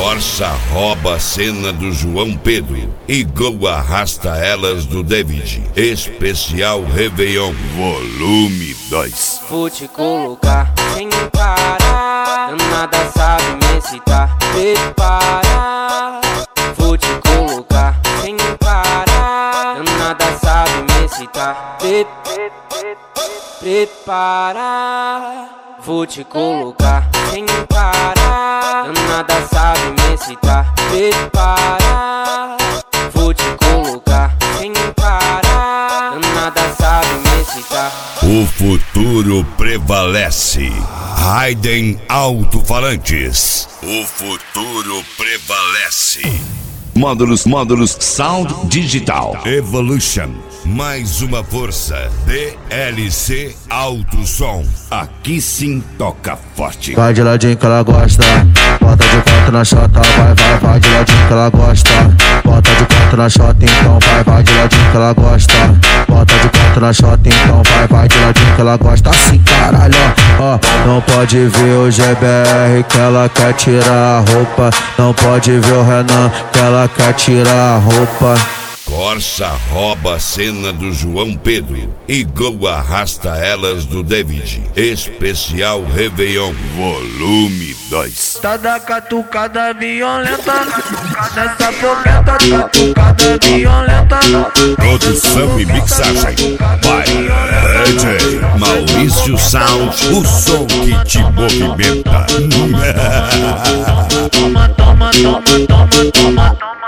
Corsa rouba a cena do João Pedro e Gol arrasta elas do David. Especial Réveillon, volume 2. Vou te colocar sem parar, nada sabe me excitar. Prepara. Vou te colocar sem parar, nada sabe me excitar. Prepara. Vou te colocar sem parar, nada sabe me excitar. Prepara. Vou te colocar sem parar, nada sabe me excitar. O futuro prevalece. Raiden Alto-Falantes. O futuro prevalece. Módulos Sound Digital Evolution. Mais uma força. DLC Alto Som. Aqui sim toca forte. Vai de ladinho que ela gosta, bota de quatro na chota, vai de ladinho que ela gosta, bota de quatro na chota, então vai de ladinho que ela gosta, bota de quatro na chota, então vai de ladinho que ela gosta. Assim caralho, ó, não pode ver o GBR que ela quer tirar a roupa, não pode ver o Renan que ela quer tirar a roupa. Corsa rouba a cena do João Pedro e Gol arrasta elas do David. Especial Réveillon, volume 2. Tá da catucada violenta, nessa popeta, catucada violenta. Produção e mixagem by DJ Maurício Sound, o som que te movimenta. Toma, toma, toma, toma, toma, toma.